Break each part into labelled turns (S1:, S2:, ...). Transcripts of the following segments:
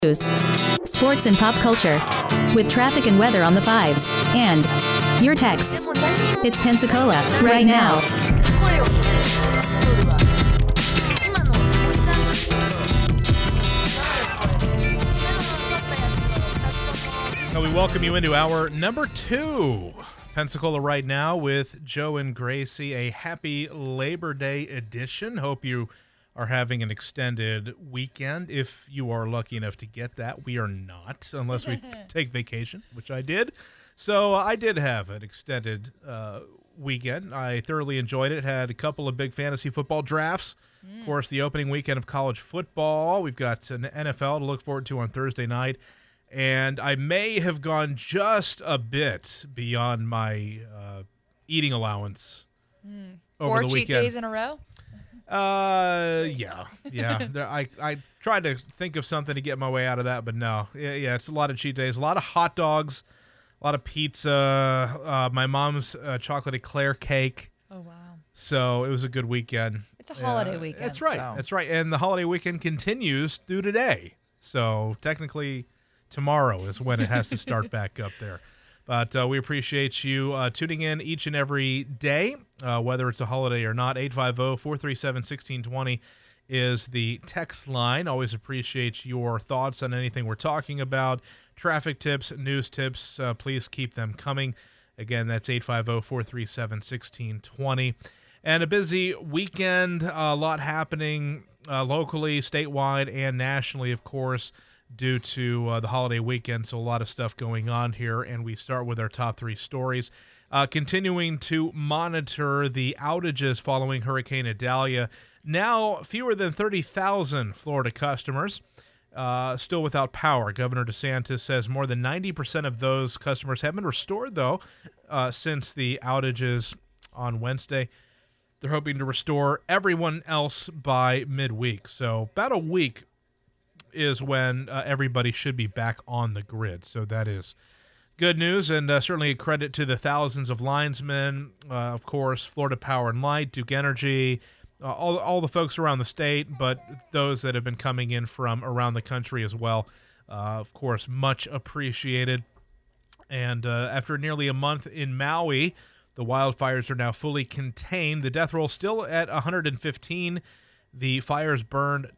S1: News, sports and pop culture, with traffic and weather on the fives, and your texts. It's Pensacola, right now.
S2: Now we welcome you into our number 2, Pensacola Right Now with Joe and Gracie, a happy Labor Day edition. Hope you are having an extended weekend. If you are lucky enough to get that, we are not, unless we take vacation, which I did. So I did have an extended weekend. I thoroughly enjoyed it. Had a couple of big fantasy football drafts. Of course, the opening weekend of college football. We've got an NFL to look forward to on Thursday night. And I may have gone just a bit beyond my eating allowance over the weekend.
S3: 4 cheat days in a row?
S2: Yeah. I tried to think of something to get my way out of that, but no. Yeah, it's a lot of cheat days, a lot of hot dogs, a lot of pizza, my mom's chocolate eclair cake.
S3: Oh, wow.
S2: So it was a good weekend.
S3: It's a holiday weekend.
S2: That's right.
S3: So.
S2: That's right. And the holiday weekend continues through today. So technically tomorrow is when it has to start back up there. But we appreciate you tuning in each and every day, whether it's a holiday or not. 850-437-1620 is the text line. Always appreciate your thoughts on anything we're talking about. Traffic tips, news tips, please keep them coming. Again, that's 850-437-1620. And a busy weekend, a lot happening locally, statewide, and nationally, of course, due to the holiday weekend, so a lot of stuff going on here, and we start with our top 3 stories. Continuing to monitor the outages following Hurricane Idalia. Now, fewer than 30,000 Florida customers still without power. Governor DeSantis says more than 90% of those customers have been restored, though, since the outages on Wednesday. They're hoping to restore everyone else by midweek, so about a week is when everybody should be back on the grid. So that is good news, and certainly a credit to the thousands of linesmen, of course, Florida Power and Light, Duke Energy, all the folks around the state, but those that have been coming in from around the country as well. Of course, much appreciated. And after nearly a month in Maui, the wildfires are now fully contained. The death roll still at 115. The fires burned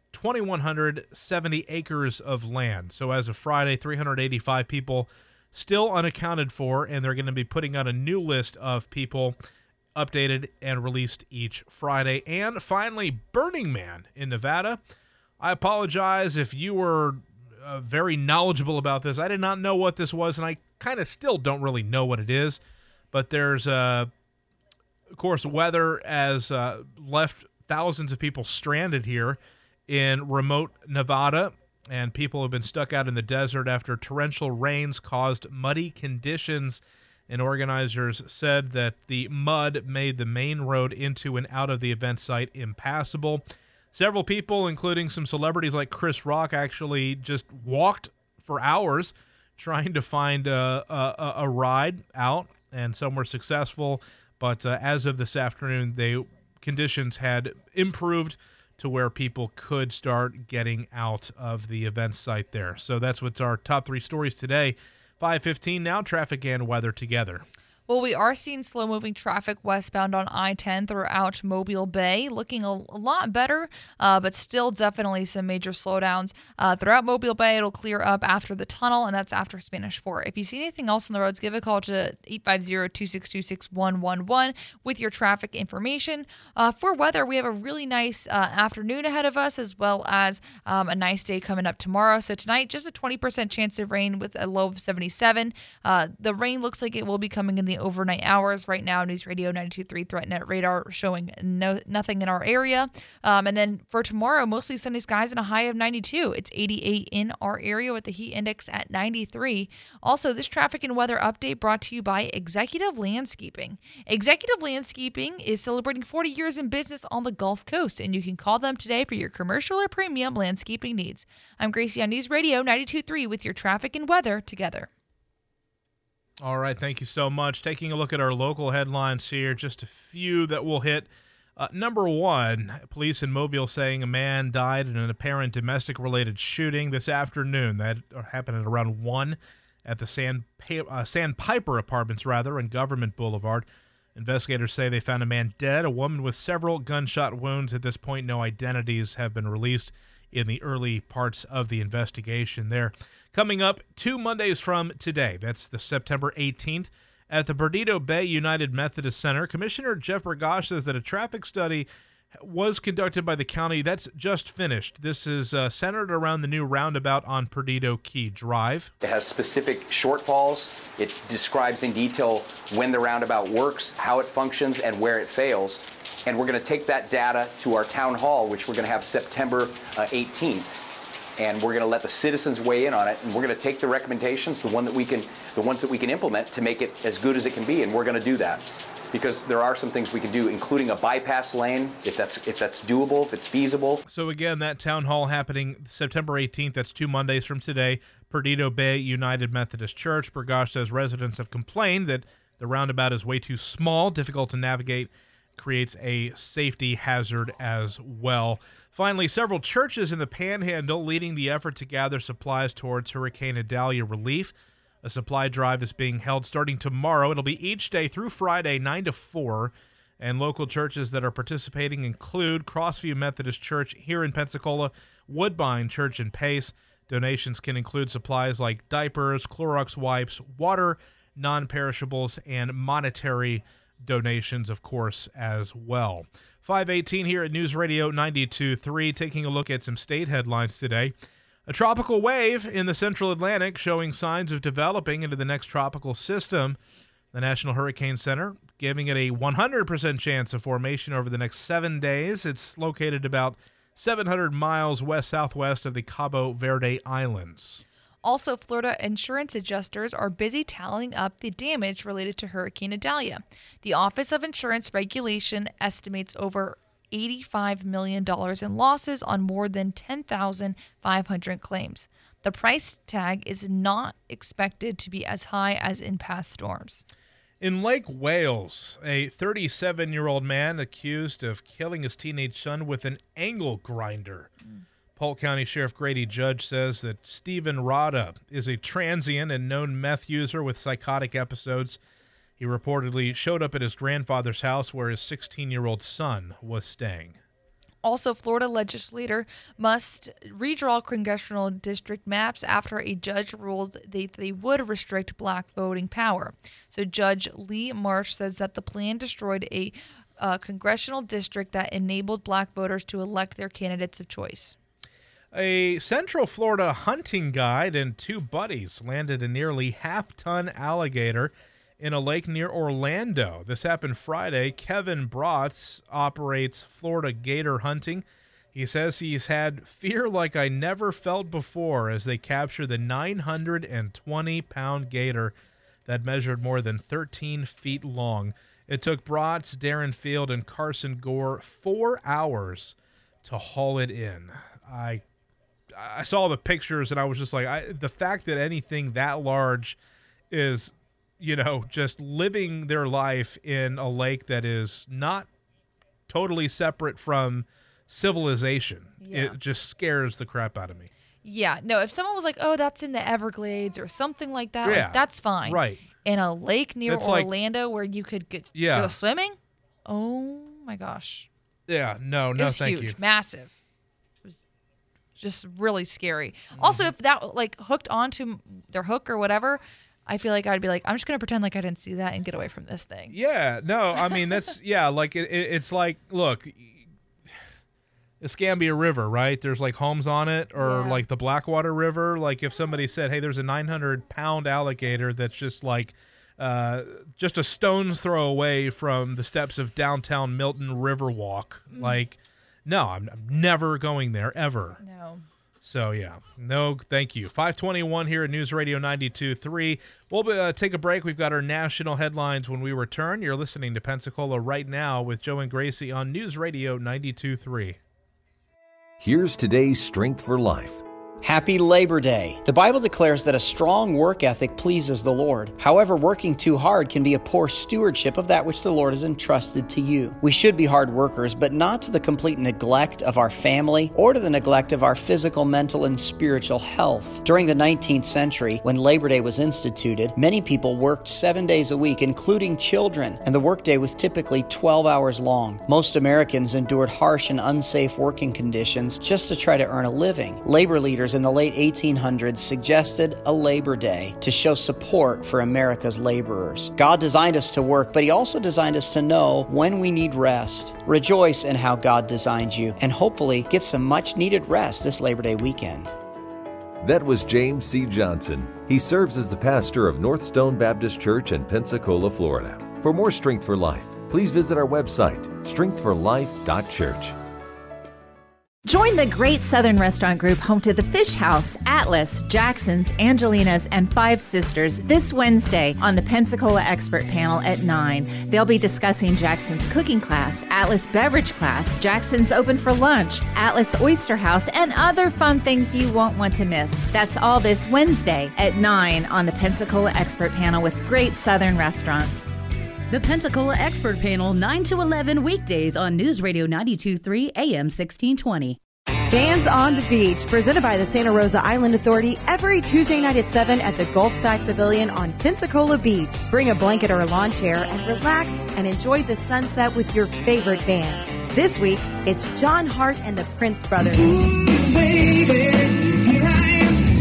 S2: 2,170 acres of land. So as of Friday, 385 people still unaccounted for, and they're going to be putting out a new list of people updated and released each Friday. And finally, Burning Man in Nevada. I apologize if you were very knowledgeable about this. I did not know what this was, and I kind of still don't really know what it is. But there's, of course, weather has left thousands of people stranded here in remote Nevada, and people have been stuck out in the desert after torrential rains caused muddy conditions, and organizers said that the mud made the main road into and out of the event site impassable. Several people, including some celebrities like Chris Rock, actually just walked for hours trying to find a ride out, and some were successful, but as of this afternoon, conditions had improved to where people could start getting out of the event site there. So that's what's our top 3 stories today. 5:15 now, traffic and weather together.
S3: Well, we are seeing slow-moving traffic westbound on I-10 throughout Mobile Bay, looking a lot better, but still definitely some major slowdowns. Throughout Mobile Bay, it'll clear up after the tunnel, and that's after Spanish Fort. If you see anything else on the roads, give a call to 850-262-6111 with your traffic information. For weather, we have a really nice afternoon ahead of us, as well as a nice day coming up tomorrow. So tonight, just a 20% chance of rain with a low of 77. The rain looks like it will be coming in the overnight hours. Right now, News Radio 92.3 ThreatNet radar showing nothing in our area. And then for tomorrow, mostly sunny skies and a high of 92. It's 88 in our area with the heat index at 93. Also, this traffic and weather update brought to you by Executive Landscaping. Executive Landscaping is celebrating 40 years in business on the Gulf Coast, and you can call them today for your commercial or premium landscaping needs. I'm Gracie on News Radio 92.3 with your traffic and weather together.
S2: All right, thank you so much. Taking a look at our local headlines here, just a few that we'll hit Number one, police in Mobile saying a man died in an apparent domestic-related shooting this afternoon. That happened at around 1 at the Sandpiper Apartments, on Government Boulevard. Investigators say they found a man dead, a woman with several gunshot wounds. At this point, no identities have been released in the early parts of the investigation there. Coming up 2 Mondays from today, that's the September 18th, at the Perdido Bay United Methodist Center, Commissioner Jeff Bergosh says that a traffic study was conducted by the county that's just finished. This is centered around the new roundabout on Perdido Key Drive.
S4: It has specific shortfalls. It describes in detail when the roundabout works, how it functions, and where it fails. And we're going to take that data to our town hall, which we're going to have September 18th. And we're going to let the citizens weigh in on it, and we're going to take the recommendations, the ones that we can implement to make it as good as it can be, and we're going to do that. Because there are some things we can do, including a bypass lane, if that's doable, if it's feasible.
S2: So again, that town hall happening September 18th. That's 2 Mondays from today. Perdido Bay United Methodist Church. Bergosh says residents have complained that the roundabout is way too small, difficult to navigate, creates a safety hazard as well. Finally, several churches in the Panhandle leading the effort to gather supplies towards Hurricane Idalia relief. A supply drive is being held starting tomorrow. It'll be each day through Friday, 9 to 4. And local churches that are participating include Crossview Methodist Church here in Pensacola, Woodbine Church in Pace. Donations can include supplies like diapers, Clorox wipes, water, non-perishables, and monetary donations, of course, as well. 5:18 here at News Radio 92.3, taking a look at some state headlines today. A tropical wave in the central Atlantic showing signs of developing into the next tropical system. The National Hurricane Center giving it a 100% chance of formation over the next 7 days. It's located about 700 miles west-southwest of the Cabo Verde Islands.
S3: Also, Florida insurance adjusters are busy tallying up the damage related to Hurricane Idalia. The Office of Insurance Regulation estimates over $85 million in losses on more than 10,500 claims. The price tag is not expected to be as high as in past storms.
S2: In Lake Wales, a 37-year-old man accused of killing his teenage son with an angle grinder. Polk County Sheriff Grady Judge says that Stephen Rada is a transient and known meth user with psychotic episodes. He reportedly showed up at his grandfather's house where his 16-year-old son was staying.
S3: Also, Florida legislator must redraw congressional district maps after a judge ruled they would restrict black voting power. So Judge Lee Marsh says that the plan destroyed a congressional district that enabled black voters to elect their candidates of choice.
S2: A Central Florida hunting guide and 2 buddies landed a nearly half-ton alligator in a lake near Orlando. This happened Friday. Kevin Brotz operates Florida Gator Hunting. He says he's had fear like I never felt before as they capture the 920-pound gator that measured more than 13 feet long. It took Brotz, Darren Field, and Carson Gore 4 hours to haul it in. I saw the pictures and I was just like, the fact that anything that large is, just living their life in a lake that is not totally separate from civilization, It just scares the crap out of me.
S3: Yeah, no, if someone was like, oh, that's in the Everglades or something like that, like, that's fine.
S2: Right.
S3: In a lake near Orlando where you could go swimming? Oh, my gosh.
S2: Yeah, no, thank you.
S3: Massive. Just really scary. Also, if that hooked onto their hook or whatever, I feel like I'd be like, I'm just gonna pretend like I didn't see that and get away from this thing.
S2: Yeah, no, I mean that's it's like, look, Escambia River, right? There's homes on it, or the Blackwater River. If somebody said, hey, there's a 900-pound alligator that's just just a stone's throw away from the steps of downtown Milton Riverwalk, no, I'm never going there, ever.
S3: No.
S2: So, yeah. No, thank you. 5:21 here at News Radio 92.3. We'll take a break. We've got our national headlines when we return. You're listening to Pensacola Right Now with Joe and Gracie on News Radio 92.3.
S5: Here's today's Strength for Life. Happy Labor Day. The Bible declares that a strong work ethic pleases the Lord. However, working too hard can be a poor stewardship of that which the Lord has entrusted to you. We should be hard workers, but not to the complete neglect of our family or to the neglect of our physical, mental, and spiritual health. During the 19th century, when Labor Day was instituted, many people worked 7 days a week, including children, and the workday was typically 12 hours long. Most Americans endured harsh and unsafe working conditions just to try to earn a living. Labor leaders in the late 1800s suggested a Labor Day to show support for America's laborers. God designed us to work, but He also designed us to know when we need rest. Rejoice in how God designed you, and hopefully get some much-needed rest this Labor Day weekend.
S6: That was James C. Johnson. He serves as the pastor of North Stone Baptist Church in Pensacola, Florida. For more Strength for Life, please visit our website, strengthforlife.church.
S7: Join the Great Southern Restaurant Group home to the Fish House, Atlas, Jackson's, Angelina's, and Five Sisters this Wednesday on the Pensacola Expert Panel at 9. They'll be discussing Jackson's cooking class, Atlas beverage class, Jackson's Open for Lunch, Atlas Oyster House, and other fun things you won't want to miss. That's all this Wednesday at 9 on the Pensacola Expert Panel with Great Southern Restaurants.
S8: The Pensacola Expert Panel, 9 to 11 weekdays on News Radio 92.3 AM 1620.
S9: Bands on the Beach, presented by the Santa Rosa Island Authority every Tuesday night at 7 at the Gulfside Pavilion on Pensacola Beach. Bring a blanket or a lawn chair and relax and enjoy the sunset with your favorite bands. This week, it's John Hart and the Prince Brothers. Ooh, baby, here I am,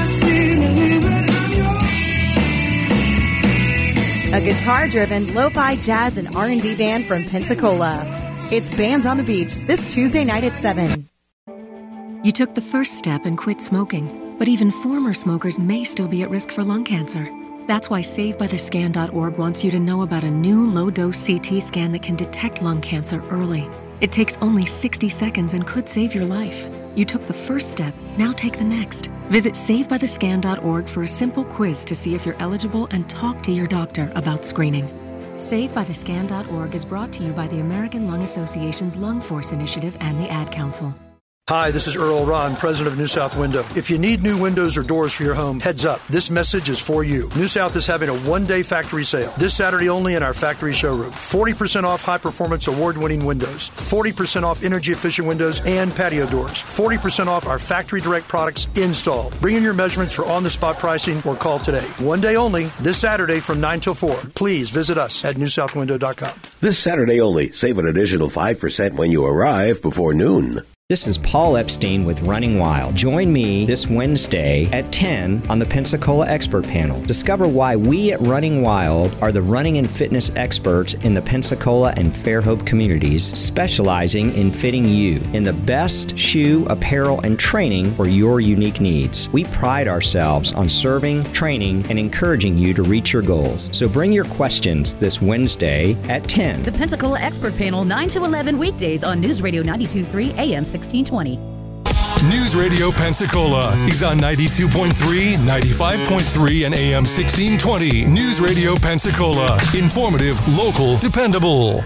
S9: a guitar-driven, lo-fi jazz and R&B band from Pensacola. It's Bands on the Beach this Tuesday night at 7.
S10: You took the first step and quit smoking, but even former smokers may still be at risk for lung cancer. That's why SaveByTheScan.org wants you to know about a new low-dose CT scan that can detect lung cancer early. It takes only 60 seconds and could save your life. You took the first step, now take the next. Visit SaveByTheScan.org for a simple quiz to see if you're eligible and talk to your doctor about screening. SaveByTheScan.org is brought to you by the American Lung Association's Lung Force Initiative and the Ad Council.
S11: Hi, this is Earl Ron, president of New South Window. If you need new windows or doors for your home, heads up. This message is for you. New South is having a one-day factory sale this Saturday only in our factory showroom. 40% off high-performance award-winning windows, 40% off energy-efficient windows and patio doors, 40% off our factory direct products installed. Bring in your measurements for on-the-spot pricing or call today. One day only, this Saturday from 9 till 4. Please visit us at newsouthwindow.com.
S12: This Saturday only, save an additional 5% when you arrive before noon.
S13: This is Paul Epstein with Running Wild. Join me this Wednesday at 10 on the Pensacola Expert Panel. Discover why we at Running Wild are the running and fitness experts in the Pensacola and Fairhope communities, specializing in fitting you in the best shoe, apparel, and training for your unique needs. We pride ourselves on serving, training, and encouraging you to reach your goals. So bring your questions this Wednesday at 10.
S8: The Pensacola Expert Panel, 9 to 11 weekdays on News Radio 92.3 AM 1620.
S14: News Radio Pensacola is on 92.3, 95.3, and AM 1620. News Radio Pensacola. Informative, local, dependable.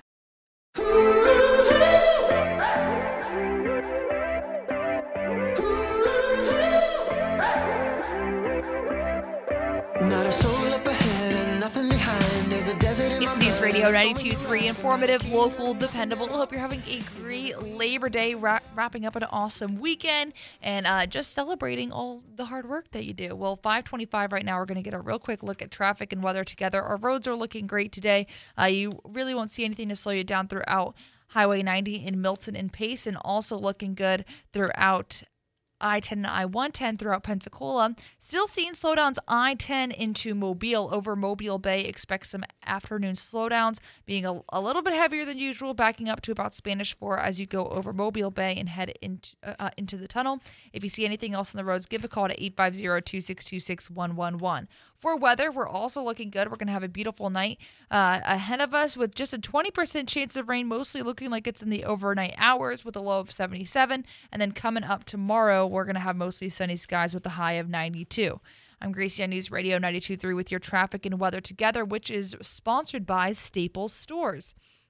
S3: Not a soul up ahead and nothing behind. There's a desert in my mind. It's News Radio 92.3, informative, local, dependable. I hope you're having a great Labor Day, wrapping up an awesome weekend, and just celebrating all the hard work that you do. Well, 5:25 right now. We're going to get a real quick look at traffic and weather together. Our roads are looking great today. You really won't see anything to slow you down throughout Highway 90 in Milton and Pace, and also looking good throughout I-10 and I-110 throughout Pensacola. Still seeing slowdowns I-10 into Mobile over Mobile Bay. Expect some afternoon slowdowns, being a little bit heavier than usual, backing up to about Spanish 4 as you go over Mobile Bay and head into the tunnel. If you see anything else on the roads, give a call to 850-262-6111. For weather, we're also looking good. We're going to have a beautiful night ahead of us with just a 20% chance of rain, mostly looking like it's in the overnight hours with a low of 77. And then coming up tomorrow, we're going to have mostly sunny skies with a high of 92. I'm Gracie on News Radio 92.3 with your traffic and weather together, which is sponsored by Staples Stores.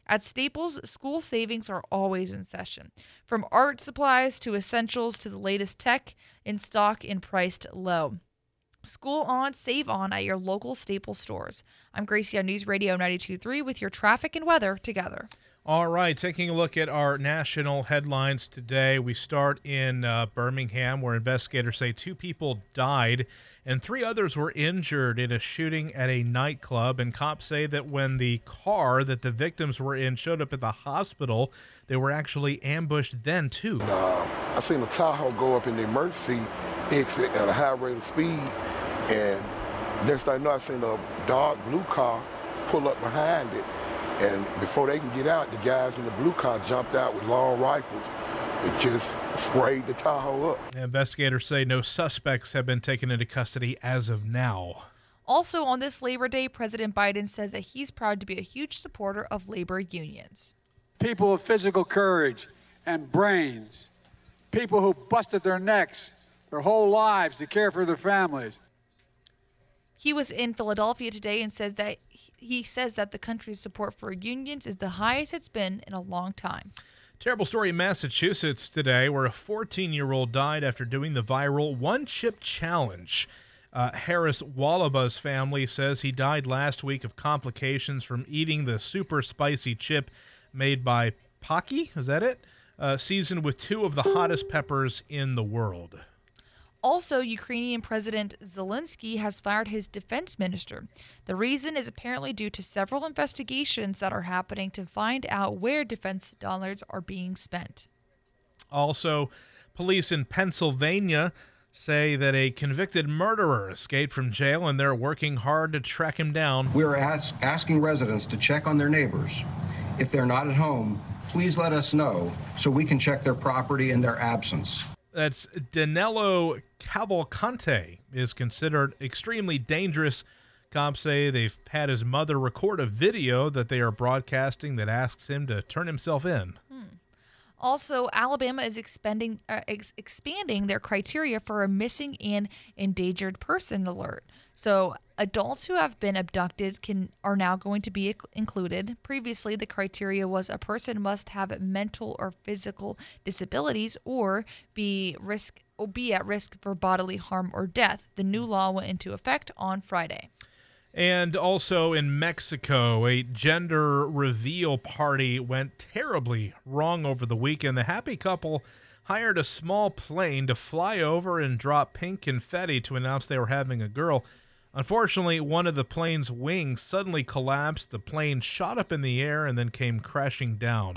S3: At Staples, school savings are always in session. From art supplies to essentials to the latest tech, in stock and priced low. School on, save on at your local Staples stores. I'm Gracie on News Radio 92.3 with your traffic and weather together.
S2: All right, taking a look at our national headlines today. We start in Birmingham, where investigators say 2 people died and 3 others were injured in a shooting at a nightclub. And cops say that when the car that the victims were in showed up at the hospital, they were actually ambushed then, too.
S15: I seen a Tahoe go up in the emergency exit at a high rate of speed, and next thing I know, I seen a dark blue car pull up behind it. And before they can get out, the guys in the blue car jumped out with long rifles. It just sprayed the Tahoe up.
S2: Investigators say no suspects have been taken into custody as of now.
S3: Also on this Labor Day, President Biden says that he's proud to be a huge supporter of labor unions.
S16: People with physical courage and brains. People who busted their necks their whole lives to care for their families.
S3: He was in Philadelphia today and says that the country's support for unions is the highest it's been in a long time.
S2: Terrible story in Massachusetts today where a 14-year-old died after doing the viral one-chip challenge. Harris Wallaba's family says he died last week of complications from eating the super spicy chip made by Pocky, is that it? Seasoned with 2 of the hottest peppers in the world.
S3: Also, Ukrainian President Zelensky has fired his defense minister. The reason is apparently due to several investigations that are happening to find out where defense dollars are being spent.
S2: Also, police in Pennsylvania say that a convicted murderer escaped from jail and they're working hard to track him down.
S17: We're asking residents to check on their neighbors. If they're not at home, please let us know so we can check their property in their absence.
S2: That's Danilo Cavalcante is considered extremely dangerous. Cops say they've had his mother record a video that they are broadcasting that asks him to turn himself in.
S3: Also, Alabama is expanding their criteria for a missing and endangered person alert. So adults who have been abducted are now going to be included. Previously, the criteria was a person must have mental or physical disabilities or be at risk for bodily harm or death. The new law went into effect on Friday.
S2: And also in Mexico, a gender reveal party went terribly wrong over the weekend. The happy couple hired a small plane to fly over and drop pink confetti to announce they were having a girl. Unfortunately, one of the plane's wings suddenly collapsed. The plane shot up in the air and then came crashing down.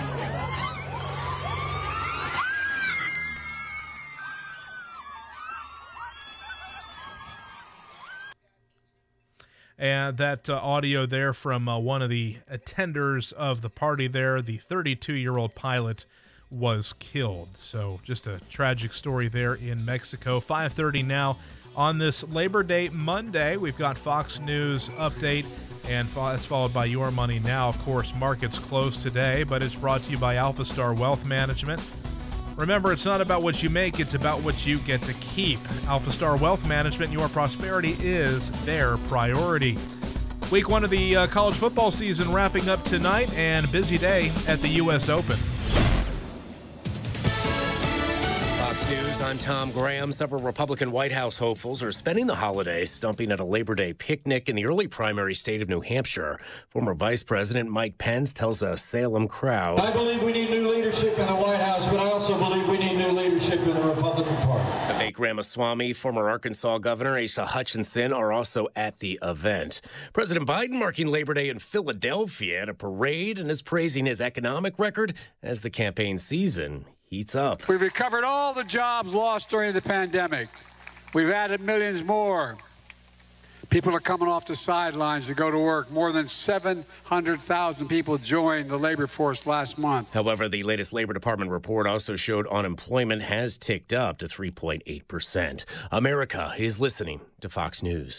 S2: And that audio there from one of the attenders of the party there, the 32-year-old pilot was killed. So just a tragic story there in Mexico. 5:30 now on this Labor Day Monday. We've got Fox News update, and that's followed by Your Money Now. Of course, markets closed today, but it's brought to you by Alpha Star Wealth Management. Remember, it's not about what you make, it's about what you get to keep. Alpha Star Wealth Management, your prosperity is their priority. Week 1 of the college football season wrapping up tonight, and busy day at the U.S. Open.
S18: Fox News, I'm Tom Graham. Several Republican White House hopefuls are spending the holidays stumping at a Labor Day picnic in the early primary state of New Hampshire. Former Vice President Mike Pence tells a Salem crowd,
S19: I believe we need new leadership in the White House, but I also believe we need new leadership in the Republican Party.
S18: Vivek Ramaswamy, former Arkansas Governor Asa Hutchinson are also at the event. President Biden marking Labor Day in Philadelphia at a parade and is praising his economic record as the campaign season heats up.
S16: We've recovered all the jobs lost during the pandemic. We've added millions more. People are coming off the sidelines to go to work. More than 700,000 people joined the labor force last month.
S18: However, the latest Labor Department report also showed unemployment has ticked up to 3.8%. America is listening to Fox News.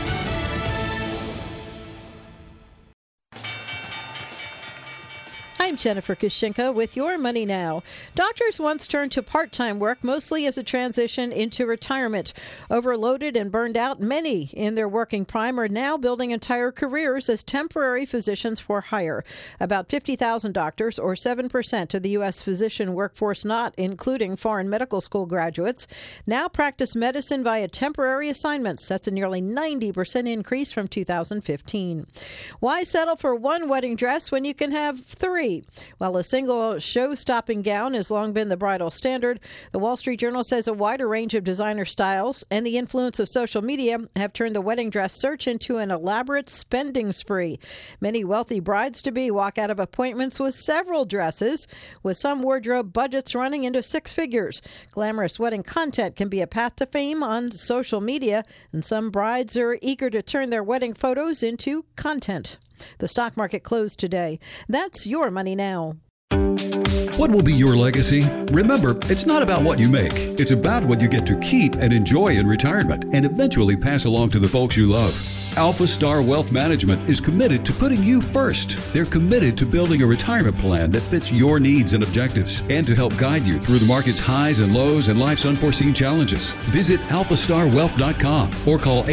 S20: Hi, I'm Jennifer Kushinka with Your Money Now. Doctors once turned to part-time work mostly as a transition into retirement. Overloaded and burned out, many in their working prime are now building entire careers as temporary physicians for hire. About 50,000 doctors, or 7% of the U.S. physician workforce, not including foreign medical school graduates, now practice medicine via temporary assignments. That's a nearly 90% increase from 2015. Why settle for one wedding dress when you can have three? While a single show-stopping gown has long been the bridal standard, the Wall Street Journal says a wider range of designer styles and the influence of social media have turned the wedding dress search into an elaborate spending spree. Many wealthy brides-to-be walk out of appointments with several dresses, with some wardrobe budgets running into six figures. Glamorous wedding content can be a path to fame on social media, and some brides are eager to turn their wedding photos into content. The stock market closed today. That's Your Money Now.
S21: What will be your legacy? Remember, it's not about what you make. It's about what you get to keep and enjoy in retirement and eventually pass along to the folks you love. Alpha Star Wealth Management is committed to putting you first. They're committed to building a retirement plan that fits your needs and objectives and to help guide you through the market's highs and lows and life's unforeseen challenges. Visit alphastarwealth.com or call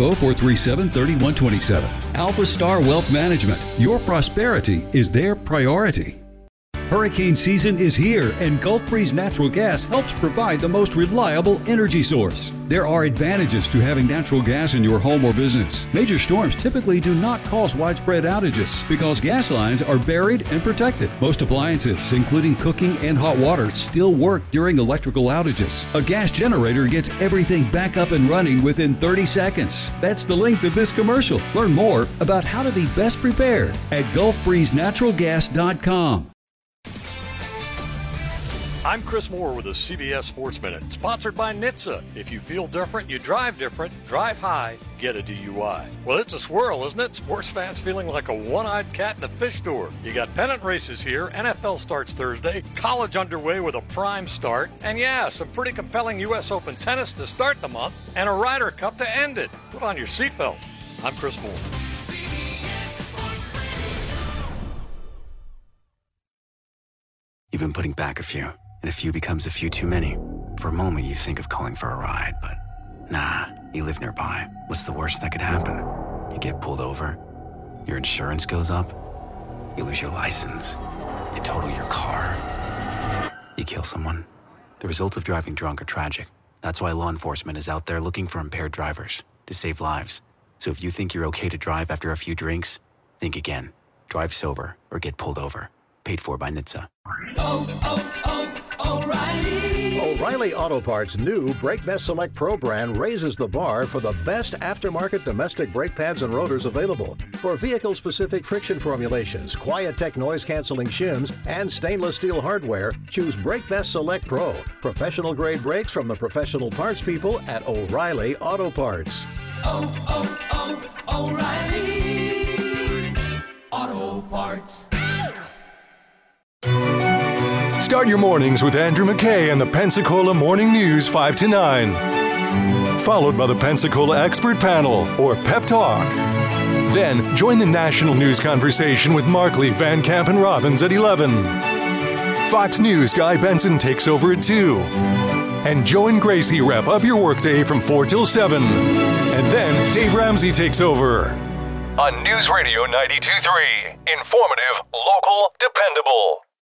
S21: 850-437-3127. Alpha Star Wealth Management. Your prosperity is their priority. Hurricane season is here, and Gulf Breeze Natural Gas helps provide the most reliable energy source. There are advantages to having natural gas in your home or business. Major storms typically do not cause widespread outages because gas lines are buried and protected. Most appliances, including cooking and hot water, still work during electrical outages. A gas generator gets everything back up and running within 30 seconds. That's the length of this commercial. Learn more about how to be best prepared at GulfBreezeNaturalGas.com.
S22: I'm Chris Moore with the CBS Sports Minute, sponsored by NHTSA. If you feel different, you drive different, drive high, get a DUI. Well, it's a swirl, isn't it? Sports fans feeling like a one-eyed cat in a fish store. You got pennant races here, NFL starts Thursday, college underway with a prime start, and yeah, some pretty compelling U.S. Open tennis to start the month, and a Ryder Cup to end it. Put on your seatbelt. I'm Chris Moore.
S23: You've been putting back a few. And a few becomes a few too many. For a moment, you think of calling for a ride, but nah, you live nearby. What's the worst that could happen? You get pulled over, your insurance goes up, you lose your license, you total your car, you kill someone. The results of driving drunk are tragic. That's why law enforcement is out there looking for impaired drivers to save lives. So if you think you're okay to drive after a few drinks, think again. Drive sober or get pulled over. Paid for by NHTSA.
S24: O'Reilly Auto Parts' new Brake Best Select Pro brand raises the bar for the best aftermarket domestic brake pads and rotors available. For vehicle-specific friction formulations, Quiet-Tech noise-canceling shims, and stainless steel hardware, choose Brake Best Select Pro. Professional-grade brakes from the professional parts people at O'Reilly Auto Parts.
S25: O'Reilly Auto Parts.
S14: Start your mornings with Andrew McKay and the Pensacola Morning News 5 to 9. Followed by the Pensacola Expert Panel, or Pep Talk. Then join the national news conversation with Markley, Van Camp, and Robbins at 11. Fox News' Guy Benson takes over at 2. And Joe and Gracie wrap up your workday from 4 till 7. And then Dave Ramsey takes over.
S26: On News Radio 92.3. Informative, local, dependable.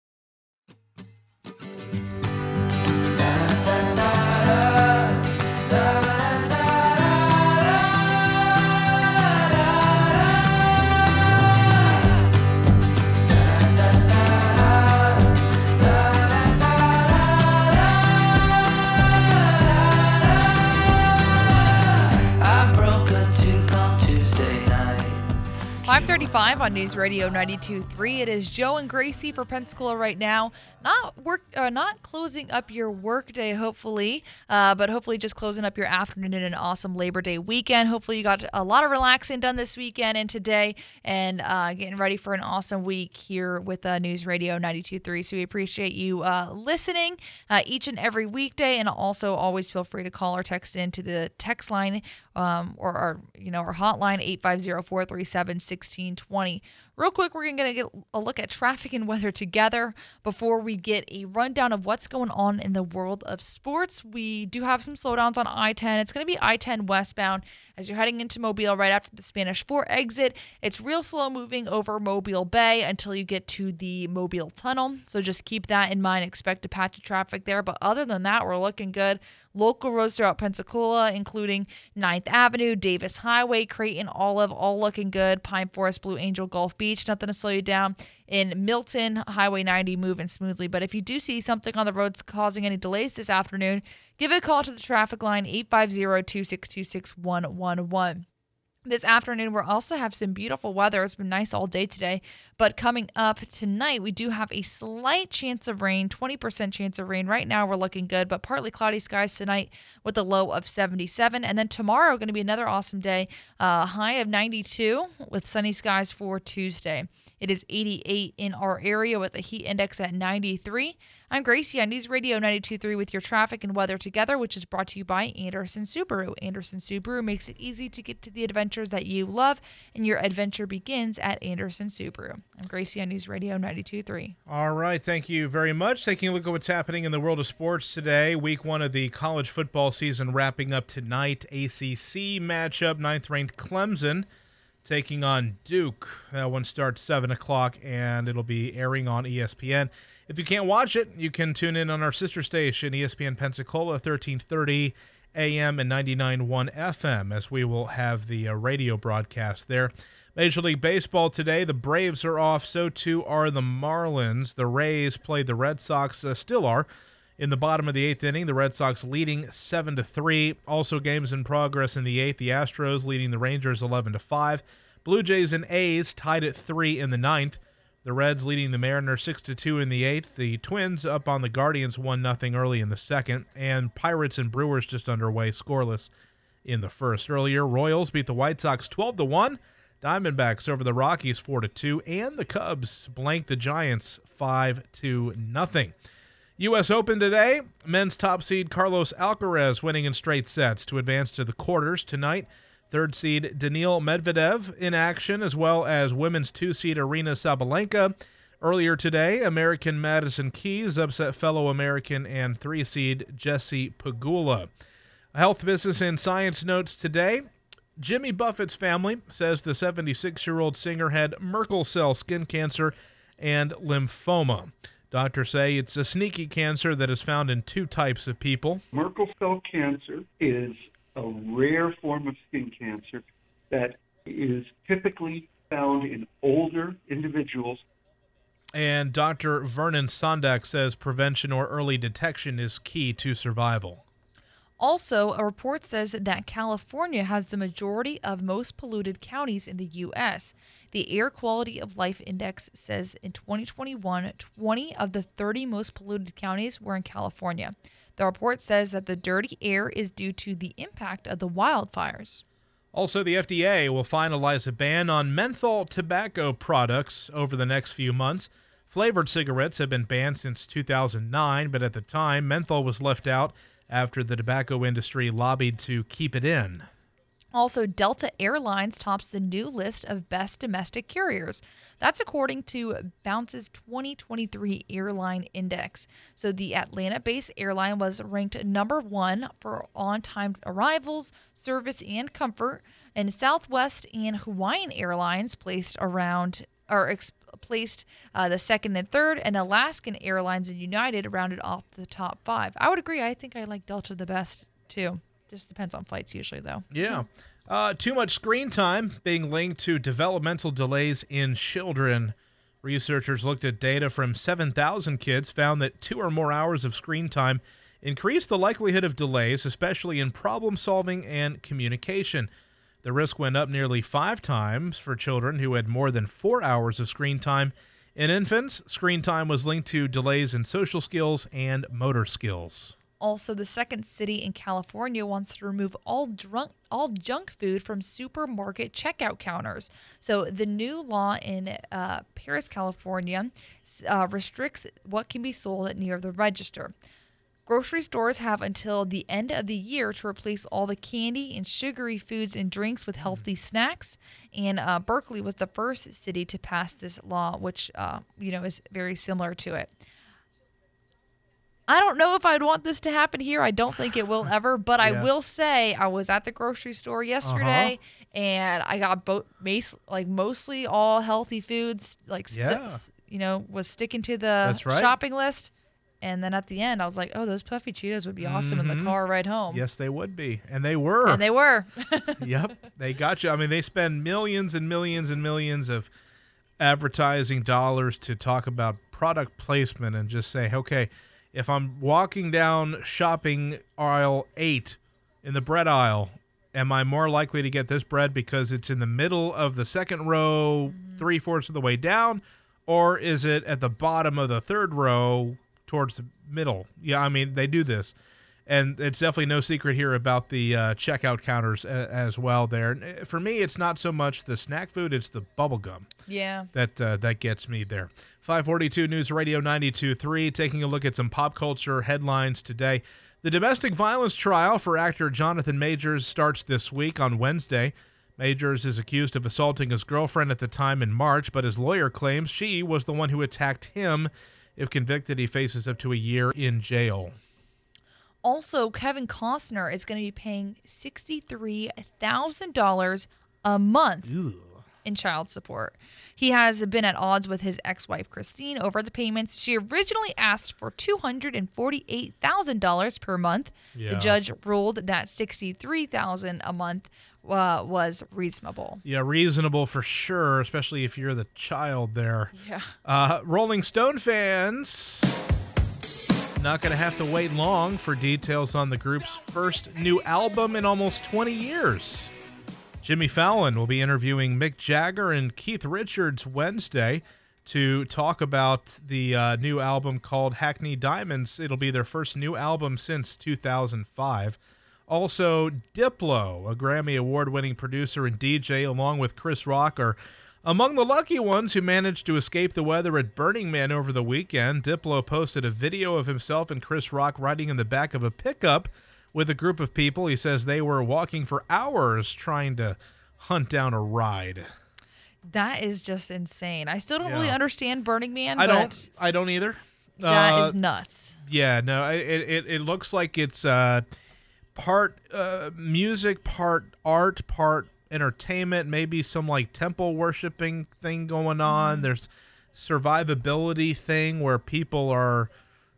S25: I broke a tooth on Tuesday night.
S3: 5:35 on News Radio 92.3. It is Joe and Gracie for Pensacola right now. Not closing up your workday, hopefully, but hopefully just closing up your afternoon in an awesome Labor Day weekend. Hopefully you got a lot of relaxing done this weekend and today, and getting ready for an awesome week here with News Radio 92.3. So we appreciate you listening each and every weekday, and also always feel free to call or text into the text line or our hotline 850-437-1620. Real quick, we're going to get a look at traffic and weather together before we get a rundown of what's going on in the world of sports. We do have some slowdowns on I-10. It's going to be I-10 westbound as you're heading into Mobile right after the Spanish Fort exit. It's real slow moving over Mobile Bay until you get to the Mobile Tunnel. So just keep that in mind. Expect a patch of traffic there. But other than that, we're looking good. Local roads throughout Pensacola, including 9th Avenue, Davis Highway, Creighton, Olive, all looking good. Pine Forest, Blue Angel, Gulf Beach, nothing to slow you down. In Milton, Highway 90 moving smoothly. But if you do see something on the roads causing any delays this afternoon, give a call to the traffic line 850-262-6111. This afternoon, we'll also have some beautiful weather. It's been nice all day today. But coming up tonight, we do have a slight chance of rain, 20% chance of rain. Right now, we're looking good, but partly cloudy skies tonight with a low of 77. And then tomorrow, going to be another awesome day, high of 92 with sunny skies for Tuesday. It is 88 in our area with a heat index at 93. I'm Gracie on News Radio 92.3 with your traffic and weather together, which is brought to you by Anderson Subaru. Anderson Subaru makes it easy to get to the adventures that you love, and your adventure begins at Anderson Subaru. I'm Gracie on News Radio 92.3.
S2: All right, thank you very much. Taking a look at what's happening in the world of sports today. Week 1 of the college football season wrapping up tonight. ACC matchup, 9th-ranked Clemson taking on Duke. That one starts 7 o'clock, and it'll be airing on ESPN. If you can't watch it, you can tune in on our sister station, ESPN Pensacola, 1330 AM and 99.1 FM, as we will have the radio broadcast there. Major League Baseball today, the Braves are off, so too are the Marlins. The Rays played the Red Sox, still are, in the bottom of the 8th inning. The Red Sox leading 7-3. Also games in progress in the 8th. The Astros leading the Rangers 11-5. Blue Jays and A's tied at 3 in the 9th. The Reds leading the Mariners 6-2 in the 8th. The Twins up on the Guardians 1-0 early in the 2nd. And Pirates and Brewers just underway, scoreless in the 1st. Earlier, Royals beat the White Sox 12-1. Diamondbacks over the Rockies 4-2. And the Cubs blanked the Giants 5-0. U.S. Open today. Men's top seed Carlos Alcaraz winning in straight sets to advance to the quarters tonight. 3rd seed Daniil Medvedev in action, as well as women's 2-seed Aryna Sabalenka. Earlier today, American Madison Keys upset fellow American and 3-seed Jessie Pegula. Health, business, and science notes today. Jimmy Buffett's family says the 76-year-old singer had Merkel cell skin cancer and lymphoma. Doctors say it's a sneaky cancer that is found in 2 types of people.
S1: Merkel cell cancer is a rare form of skin cancer that is typically found in older individuals.
S2: And Dr. Vernon Sondak says prevention or early detection is key to survival.
S3: Also, a report says that California has the majority of most polluted counties in the U.S. The Air Quality of Life Index says in 2021, 20 of the 30 most polluted counties were in California. The report says that the dirty air is due to the impact of the wildfires.
S2: Also, the FDA will finalize a ban on menthol tobacco products over the next few months. Flavored cigarettes have been banned since 2009, but at the time, menthol was left out after the tobacco industry lobbied to keep it in.
S3: Also, Delta Airlines tops the new list of best domestic carriers. That's according to Bounce's 2023 Airline Index. So the Atlanta-based airline was ranked number 1 for on-time arrivals, service, and comfort. And Southwest and Hawaiian Airlines placed the 2nd and 3rd, and Alaskan Airlines and United rounded off the top 5. I would agree. I think I like Delta the best, too. Just depends on flights usually, though.
S2: Yeah. Too much screen time being linked to developmental delays in children. Researchers looked at data from 7,000 kids, found that 2 or more hours of screen time increased the likelihood of delays, especially in problem solving and communication. The risk went up nearly 5 times for children who had more than 4 hours of screen time. In infants, screen time was linked to delays in social skills and motor skills.
S3: Also, the second city in California wants to remove all junk food from supermarket checkout counters. So the new law in Paris, California, restricts what can be sold near the register. Grocery stores have until the end of the year to replace all the candy and sugary foods and drinks with healthy snacks. And Berkeley was the first city to pass this law, which, is very similar to it. I don't know if I'd want this to happen here. I don't think it will ever, but I will say I was at the grocery store yesterday and I got mostly all healthy foods, was sticking to the shopping list. And then at the end, I was like, oh, those puffy Cheetos would be awesome in the car ride home.
S2: Yes, they would be. And they were. Yep. They got you. I mean, they spend millions and millions and millions of advertising dollars to talk about product placement and just say, okay, if I'm walking down shopping aisle 8 in the bread aisle, am I more likely to get this bread because it's in the middle of the second row, 3/4 of the way down, or is it at the bottom of the third row towards the middle? Yeah, I mean, they do this. And it's definitely no secret here about the checkout counters as well there. And for me, it's not so much the snack food, it's the bubble gum.
S3: Yeah.
S2: That gets me there. 542 News Radio 92.3, taking a look at some pop culture headlines today. The domestic violence trial for actor Jonathan Majors starts this week on Wednesday. Majors is accused of assaulting his girlfriend at the time in March, but his lawyer claims she was the one who attacked him. If convicted, he faces up to a year in jail.
S3: Also, Kevin Costner is going to be paying $63,000 a month in child support. He has been at odds with his ex-wife, Christine, over the payments. She originally asked for $248,000 per month. Yeah. The judge ruled that $63,000 a month was reasonable.
S2: Yeah, reasonable for sure, especially if you're the child there.
S3: Yeah.
S2: Rolling Stone fans not going to have to wait long for details on the group's first new album in almost 20 years. Jimmy Fallon will be interviewing Mick Jagger and Keith Richards Wednesday to talk about the new album called Hackney Diamonds. It'll be their first new album since 2005. Also, Diplo, a Grammy Award-winning producer and DJ, along with Chris Rock, are among the lucky ones who managed to escape the weather at Burning Man over the weekend. Diplo posted a video of himself and Chris Rock riding in the back of a pickup with a group of people. He says they were walking for hours trying to hunt down a ride.
S3: That is just insane. I still don't really understand Burning Man.
S2: I don't either.
S3: That is nuts.
S2: Yeah, no, it looks like it's part music, part art, part entertainment, maybe some like temple worshiping thing going on. There's survivability thing where people are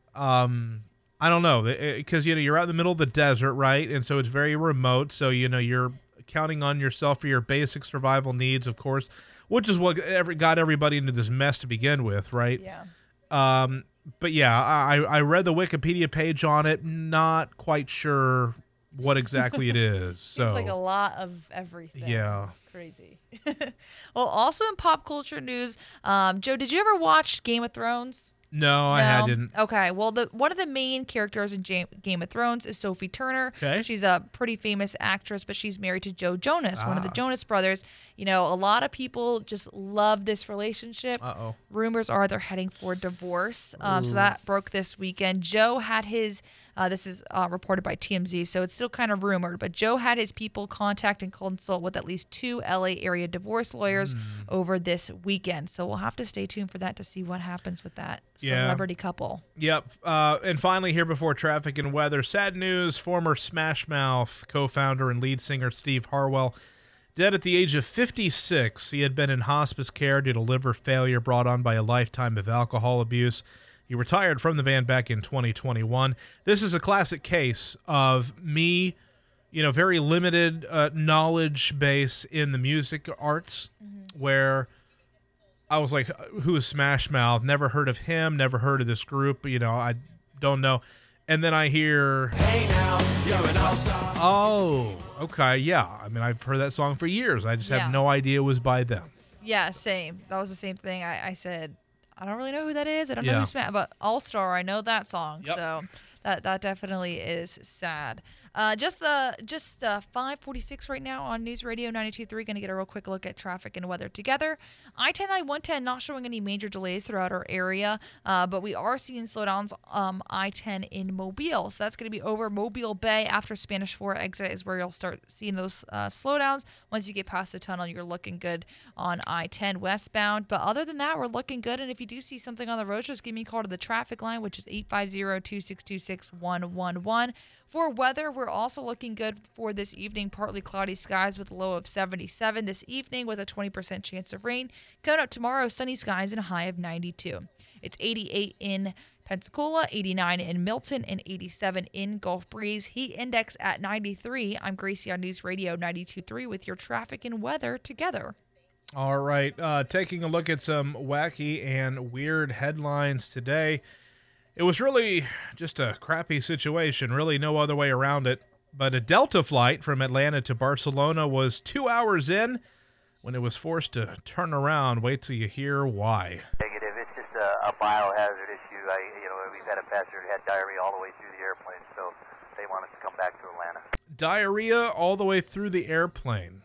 S2: I don't know, because you're out in the middle of the desert, right? And so it's very remote, so you're counting on yourself for your basic survival needs, of course, which is what got everybody into this mess to begin with, right?
S3: Yeah.
S2: But yeah, I read the Wikipedia page on it, not quite sure what exactly it is. So
S3: it's like a lot of everything.
S2: Yeah.
S3: Crazy. Well, also in pop culture news, Joe, did you ever watch Game of Thrones?
S2: No, I didn't.
S3: Okay, well, one of the main characters in Game of Thrones is Sophie Turner.
S2: Okay.
S3: She's a pretty famous actress, but she's married to Joe Jonas, one of the Jonas brothers. A lot of people just love this relationship.
S2: Uh-oh.
S3: Rumors are they're heading for divorce. So that broke this weekend. Joe had his, this is reported by TMZ, so it's still kind of rumored, but Joe had his people contact and consult with at least 2 LA area divorce lawyers over this weekend. So we'll have to stay tuned for that to see what happens with that celebrity couple.
S2: Yep. And finally, here before traffic and weather, sad news. Former Smash Mouth co-founder and lead singer Steve Harwell, dead at the age of 56. He had been in hospice care due to liver failure brought on by a lifetime of alcohol abuse. He retired from the band back in 2021. This is a classic case of me, very limited knowledge base in the music arts, where I was like, who is Smash Mouth? Never heard of him, never heard of this group. I don't know. And then I hear, hey now, you're an all-star. Oh, okay, yeah. I mean, I've heard that song for years. I just have no idea it was by them.
S3: Yeah, same. That was the same thing. I said, I don't really know who that is. I don't know who's Smash, but All-Star, I know that song.
S2: Yep.
S3: So that definitely is sad. Just 5:46 right now on News Radio 92.3. Going to get a real quick look at traffic and weather together. I-10, I-110 not showing any major delays throughout our area, but we are seeing slowdowns I-10 in Mobile. So that's going to be over Mobile Bay after Spanish Fort exit is where you'll start seeing those slowdowns. Once you get past the tunnel, you're looking good on I-10 westbound. But other than that, we're looking good. And if you do see something on the road, just give me a call to the traffic line, which is 850-262-6111. For weather, we're also looking good for this evening. Partly cloudy skies with a low of 77 this evening with a 20% chance of rain. Coming up tomorrow, sunny skies and a high of 92. It's 88 in Pensacola, 89 in Milton, and 87 in Gulf Breeze. Heat index at 93. I'm Gracie on News Radio 92.3 with your traffic and weather together.
S2: All right, taking a look at some wacky and weird headlines today. It was really just a crappy situation, really no other way around it. But a Delta flight from Atlanta to Barcelona was 2 hours in when it was forced to turn around. Wait till you hear why.
S4: Negative. It's just a biohazard issue. We've had a passenger who had diarrhea all the way through the airplane, so they want us to come back to Atlanta.
S2: Diarrhea all the way through the airplane.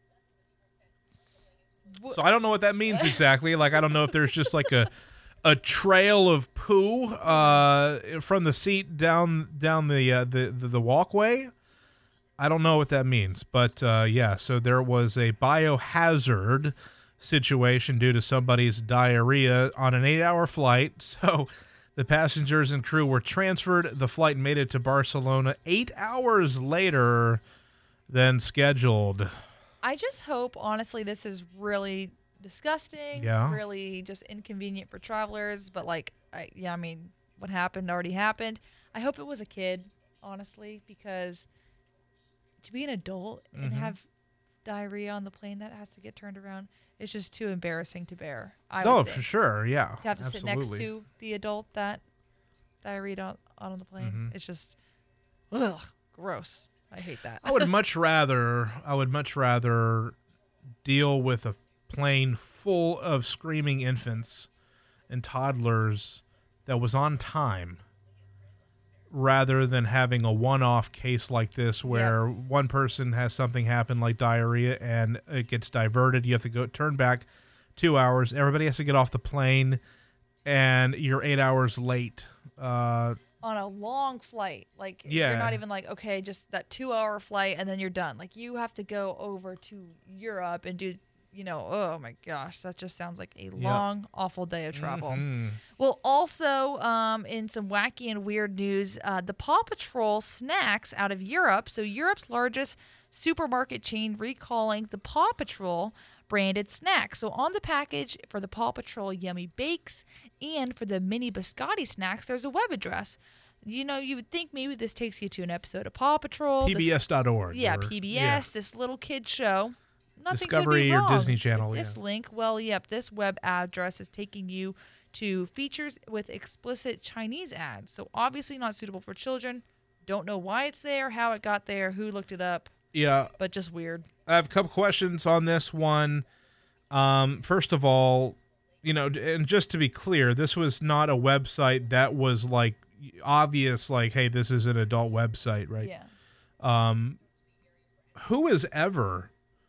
S2: So I don't know what that means exactly. Like, I don't know if there's just like a trail of poo from the seat down the walkway. I don't know what that means, but yeah. So there was a biohazard situation due to somebody's diarrhea on an 8-hour flight. So the passengers and crew were transferred. The flight made it to Barcelona 8 hours later than scheduled.
S3: I just hope, honestly, this is really disgusting, really just inconvenient for travelers. But I mean, what happened already happened. I hope it was a kid, honestly, because to be an adult and have diarrhea on the plane that has to get turned around, it's just too embarrassing to bear.
S2: For sure, yeah.
S3: To have to sit next to the adult that diarrhea on the plane, it's just, gross. I hate that.
S2: I would much rather deal with a plane full of screaming infants and toddlers that was on time rather than having a one-off case like this where one person has something happen like diarrhea and it gets diverted. You have to turn back 2 hours. Everybody has to get off the plane and you're 8 hours late.
S3: On a long flight, you're not even okay, just that 2-hour flight and then you're done. You have to go over to Europe and do, oh my gosh, that just sounds like a long, awful day of travel. Well, also in some wacky and weird news, the Paw Patrol snacks out of Europe. So Europe's largest supermarket chain recalling the Paw Patrol branded snacks. So on the package for the Paw Patrol Yummy Bakes and for the Mini Biscotti snacks, there's a web address. You would think maybe this takes you to an episode of Paw Patrol.
S2: PBS.org.
S3: PBS, this little kid show. Nothing
S2: Discovery
S3: could be wrong
S2: or Disney Channel.
S3: with this link. Well, this web address is taking you to features with explicit Chinese ads. So obviously not suitable for children. Don't know why it's there, how it got there, who looked it up.
S2: Yeah.
S3: But just weird.
S2: I have a couple questions on this one. First of all, and just to be clear, this was not a website that was obvious, hey, this is an adult website, right?
S3: Yeah.
S2: Who has ever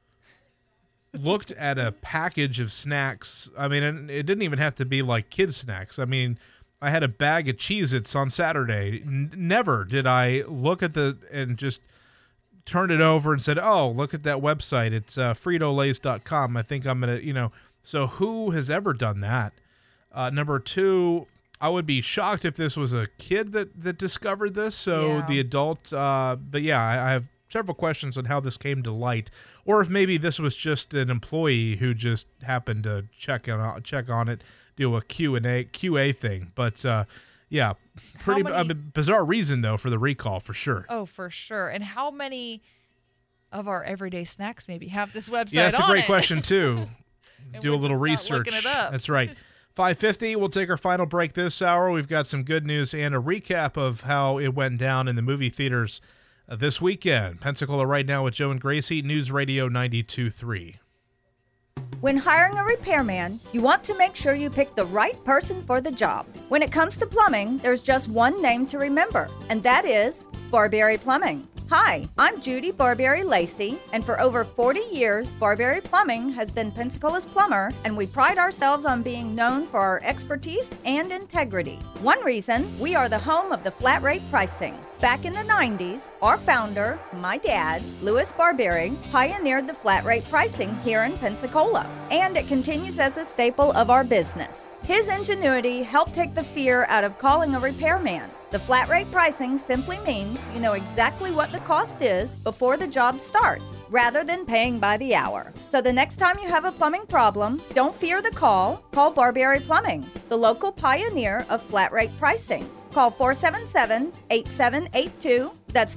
S2: looked at a package of snacks? I mean, it didn't even have to be kids snacks. I mean, I had a bag of Cheez-Its on Saturday. Never did I look at and just turned it over and said, oh, look at that website. It's FritoLays.com. I think I'm going to, so who has ever done that? Number two, I would be shocked if this was a kid that discovered this. So the adult, but yeah, I have several questions on how this came to light, or if maybe this was just an employee who just happened to check on it, do a QA thing. But yeah, pretty bizarre reason though for the recall for sure.
S3: Oh, for sure. And how many of our everyday snacks maybe have this website?
S2: Yeah, that's
S3: a
S2: great question too. Do a little research.
S3: Looking it up.
S2: That's right. 5:50. We'll take our final break this hour. We've got some good news and a recap of how it went down in the movie theaters this weekend. Pensacola right now with Joe and Gracie, News Radio 92.3.
S5: When hiring a repairman, you want to make sure you pick the right person for the job. When it comes to plumbing, there's just one name to remember, and that is Barbieri Plumbing. Hi, I'm Judy Barbieri Lacey, and for over 40 years, Barbieri Plumbing has been Pensacola's plumber, and we pride ourselves on being known for our expertise and integrity. One reason, we are the home of the flat rate pricing. Back in the 90s, our founder, my dad, Louis Barbieri, pioneered the flat rate pricing here in Pensacola, and it continues as a staple of our business. His ingenuity helped take the fear out of calling a repairman. The flat rate pricing simply means you know exactly what the cost is before the job starts, rather than paying by the hour. So the next time you have a plumbing problem, don't fear the call. Call Barbieri Plumbing, the local pioneer of flat rate pricing. Call 477-8782. That's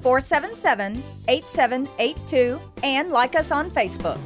S5: 477-8782. And like us on Facebook.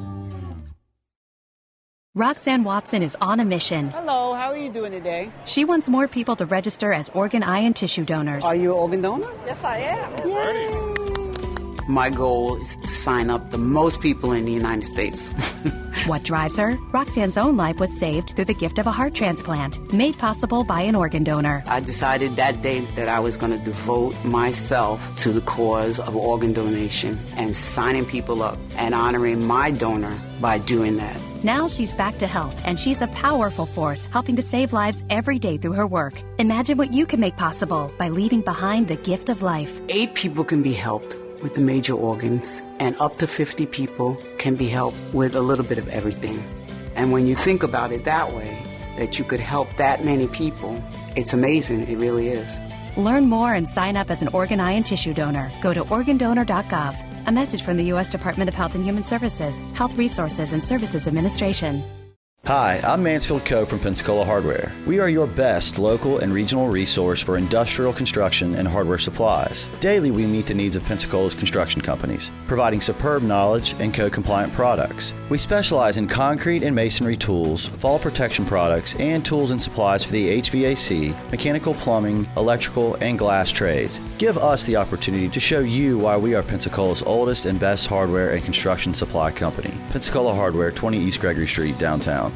S6: Roxanne Watson is on a mission.
S7: Hello, how are you doing today?
S6: She wants more people to register as organ, eye, and tissue donors.
S7: Are you an organ donor? Yes, I am. Yay. My goal is to sign up the most people in the United States.
S6: What drives her? Roxanne's own life was saved through the gift of a heart transplant, made possible by an organ donor.
S7: I decided that day that I was going to devote myself to the cause of organ donation and signing people up and honoring my donor by doing that.
S6: Now she's back to health, and she's a powerful force helping to save lives every day through her work. Imagine what you can make possible by leaving behind the gift of life.
S7: 8 people can be helped with the major organs, and up to 50 people can be helped with a little bit of everything. And when you think about it that way, that you could help that many people, it's amazing. It really is.
S6: Learn more and sign up as an organ, eye, and tissue donor. Go to organdonor.gov. A message from the U.S. Department of Health and Human Services, Health Resources and Services Administration.
S9: Hi, I'm Mansfield Coe from Pensacola Hardware. We are your best local and regional resource for industrial construction and hardware supplies. Daily, we meet the needs of Pensacola's construction companies, providing superb knowledge and code-compliant products. We specialize in concrete and masonry tools, fall protection products, and tools and supplies for the HVAC, mechanical plumbing, electrical, and glass trades. Give us the opportunity to show you why we are Pensacola's oldest and best hardware and construction supply company. Pensacola Hardware, 20 East Gregory Street, downtown.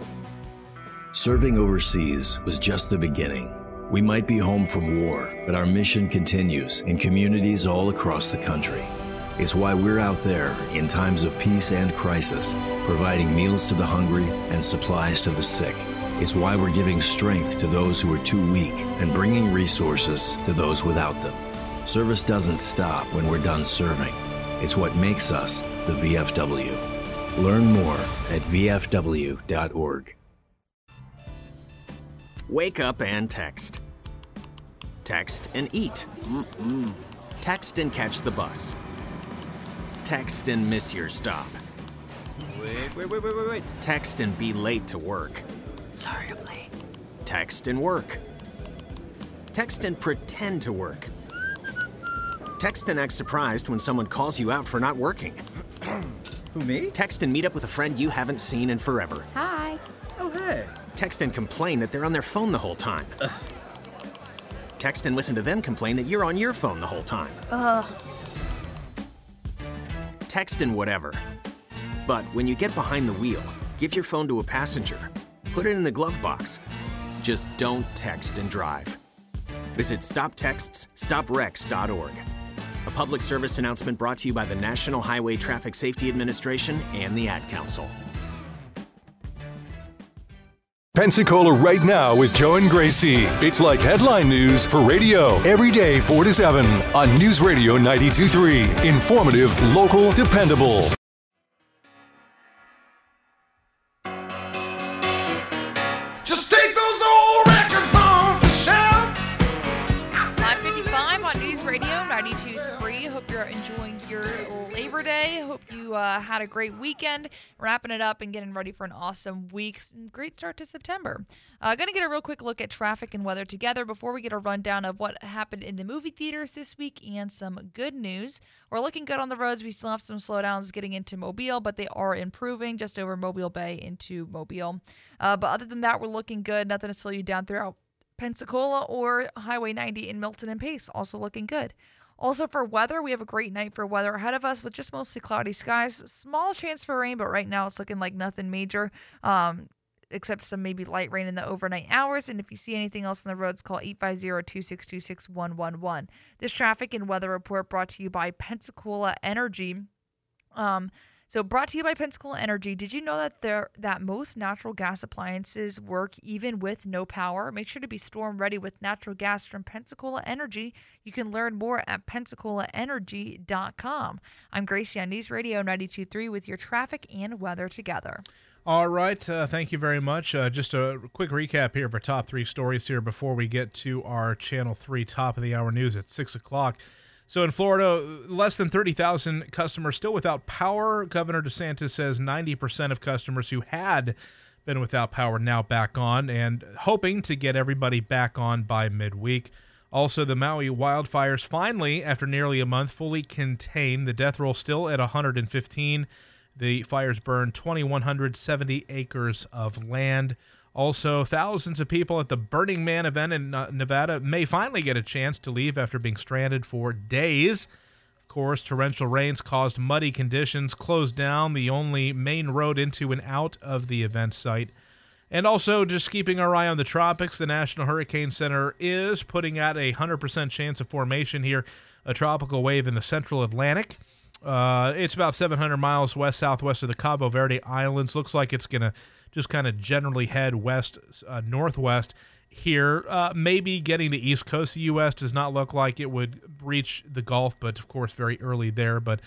S10: Serving overseas was just the beginning. We might be home from war, but our mission continues in communities all across the country. It's why we're out there in times of peace and crisis, providing meals to the hungry and supplies to the sick. It's why we're giving strength to those who are too weak and bringing resources to those without them. Service doesn't stop when we're done serving. It's what makes us the VFW. Learn more at vfw.org.
S11: Wake up and text. Text and eat. Text and catch the bus. Text and miss your stop. Wait. Text and be late to work.
S6: Sorry, I'm late.
S11: Text and work. Text and pretend to work. Text and act surprised when someone calls you out for not working.
S27: Who, me?
S11: Text and meet up with a friend you haven't seen in forever.
S6: Hi.
S27: Oh, hey.
S11: Text and complain that they're on their phone the whole time. Text and listen to them complain that you're on your phone the whole time. Text and whatever. But when you get behind the wheel, give your phone to a passenger. Put it in the glove box. Just don't text and drive. Visit StopTextsStopWrecks.org. A public service announcement brought to you by the National Highway Traffic Safety Administration and the Ad Council.
S14: Pensacola right now with Joe and Gracie. It's like headline news for radio. Every day 4 to 7 on News Radio 92.3. Informative, local, dependable.
S28: Just take those old records off the shelf.
S3: 5:55 on News Radio 92.3. Hope you're enjoying your Labor Day. Hope you had a great weekend. Wrapping it up and getting ready for an awesome week. Great start to September. Going to get a real quick look at traffic and weather together before we get a rundown of what happened in the movie theaters this week and some good news. We're looking good on the roads. We still have some slowdowns getting into Mobile, but they are improving just over Mobile Bay into Mobile. But other than that, we're looking good. Nothing to slow you down throughout Pensacola or Highway 90 in Milton and Pace, also looking good. Also for weather, we have a great night for weather ahead of us with just mostly cloudy skies. Small chance for rain, but right now it's looking like nothing major, except some maybe light rain in the overnight hours. And if you see anything else on the roads, call 850-262-6111. This traffic and weather report brought to you by Pensacola Energy. So brought to you by Pensacola Energy. Did you know that most natural gas appliances work even with no power? Make sure to be storm ready with natural gas from Pensacola Energy. You can learn more at PensacolaEnergy.com. I'm Gracie on News Radio 92.3 with your traffic and weather together.
S2: All right. Thank you very much. Just a quick recap here of our top 3 stories here before we get to our Channel 3 top of the hour news at 6 o'clock. So in Florida, less than 30,000 customers still without power. Governor DeSantis says 90% of customers who had been without power now back on, and hoping to get everybody back on by midweek. Also, the Maui wildfires finally, after nearly a month, fully contained. The death roll still at 115. The fires burned 2,170 acres of land. Also, thousands of people at the Burning Man event in Nevada may finally get a chance to leave after being stranded for days. Of course, torrential rains caused muddy conditions, closed down the only main road into and out of the event site. And also, just keeping our eye on the tropics, the National Hurricane Center is putting out a 100% chance of formation here, a tropical wave in the central Atlantic. It's about 700 miles west-southwest of the Cabo Verde Islands. Looks like it's going to just kind of generally head west-northwest here. Maybe getting the east coast of the U.S. does not look like it would reach the Gulf, but of course very early there. But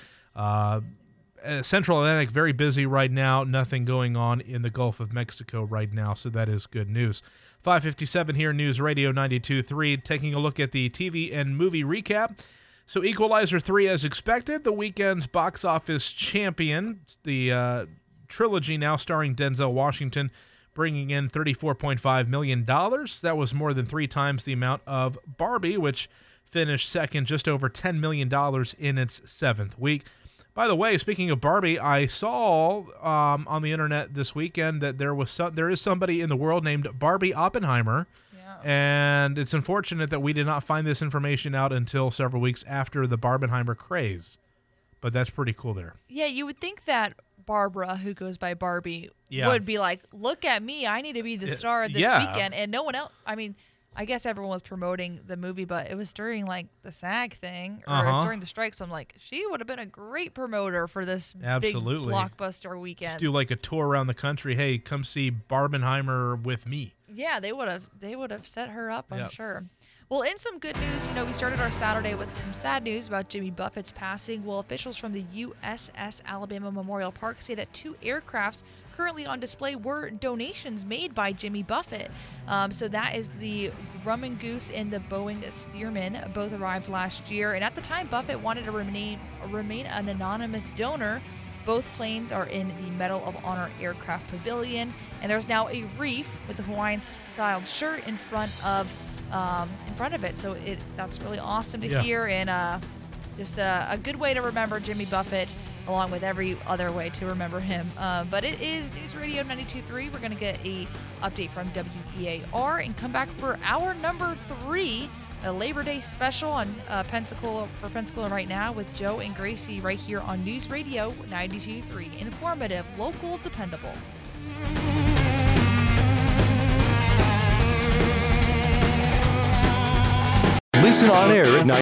S2: Central Atlantic, very busy right now. Nothing going on in the Gulf of Mexico right now, so that is good news. 5:57 here, News Radio 92.3. Taking a look at the TV and movie recap. So Equalizer 3, as expected, the weekend's box office champion. The trilogy now starring Denzel Washington, bringing in $34.5 million. That was more than 3 times the amount of Barbie, which finished second, just over $10 million in its 7th week. By the way, speaking of Barbie, I saw on the internet this weekend that there is somebody in the world named Barbie Oppenheimer. And it's unfortunate that we did not find this information out until several weeks after the Barbenheimer craze. But that's pretty cool there.
S3: Yeah, you would think that Barbara, who goes by Barbie, would be like, look at me, I need to be the star this weekend. And no one else, I mean, I guess everyone was promoting the movie, but it was during like the SAG thing, or it was during the strike, so I'm like, she would have been a great promoter for this big blockbuster weekend.
S2: Just do like a tour around the country. Hey, come see Barbenheimer with me.
S3: Yeah, they would have set her up, I'm sure. Well, in some good news, we started our Saturday with some sad news about Jimmy Buffett's passing. Well, officials from the USS Alabama Memorial Park say that 2 aircrafts currently on display were donations made by Jimmy Buffett. So that is the Grumman Goose and the Boeing Stearman. Both arrived last year, and at the time, Buffett wanted to remain an anonymous donor. Both planes are in the Medal of Honor Aircraft Pavilion, and there's now a reef with a Hawaiian-styled shirt in front of it. So that's really awesome to hear, and just a good way to remember Jimmy Buffett, along with every other way to remember him. But it is News Radio 92.3. We're going to get a update from WEAR and come back for hour number 3, a Labor Day special on Pensacola right now with Joe and Gracie right here on News Radio 92.3. Informative, local, dependable.
S14: Listen on air at night.